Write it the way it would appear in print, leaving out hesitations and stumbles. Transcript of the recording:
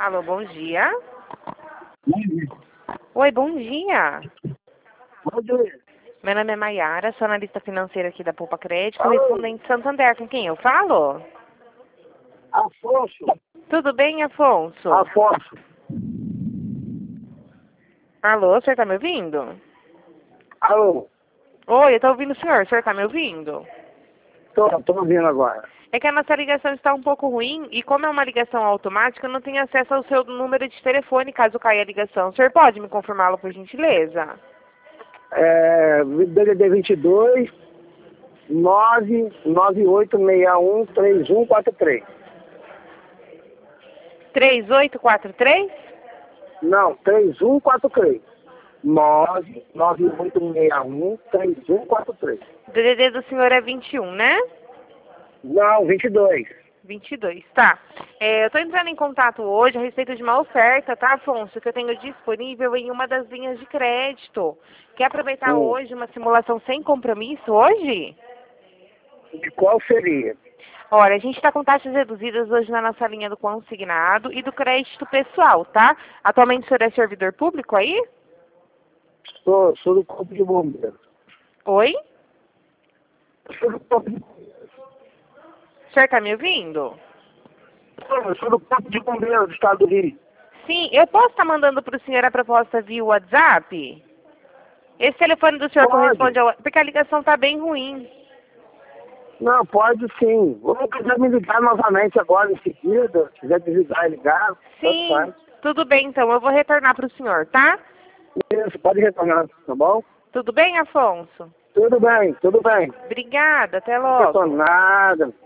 Alô, bom dia. Oi, bom dia. Bom dia. Meu nome é Maiara, sou analista financeira aqui da Poupa Crédito, correspondente Santander. Com quem eu falo? Afonso. Tudo bem, Afonso? Afonso. Alô, o senhor tá me ouvindo? Alô. Oi, eu tô ouvindo o senhor. O senhor tá me ouvindo? Tô ouvindo agora. É que a nossa ligação está um pouco ruim e como é uma ligação automática, eu não tenho acesso ao seu número de telefone caso caia a ligação. O senhor pode me confirmá-lo, por gentileza? DDD 22 99861 3143. 3843? Não, 3143. 99861 3143. O DDD do senhor é 21, né? Não, 22. 22, tá. Eu tô entrando em contato hoje a respeito de uma oferta, tá, Afonso, que eu tenho disponível em uma das linhas de crédito. Quer aproveitar hoje uma simulação sem compromisso hoje? De qual seria? Olha, a gente está com taxas reduzidas hoje na nossa linha do consignado e do crédito pessoal, tá? Atualmente o senhor é servidor público aí? Sou do Corpo de Bombeiros. Oi? Sou do Corpo de O senhor tá me ouvindo? Sou do Corpo de Bombeiros do Estado do Rio. Sim, eu posso estar mandando para o senhor a proposta via WhatsApp? Esse telefone do senhor corresponde ao... Porque a ligação tá bem ruim. Não, pode sim. Vou quiser me ligar novamente agora em seguida. Se quiser desligar e ligar, Sim, tanto faz. tudo bem então. Eu vou retornar para o senhor, tá? Isso, pode retornar, tá bom? Tudo bem, Afonso? Tudo bem, tudo bem. Obrigada, até Não logo. nada.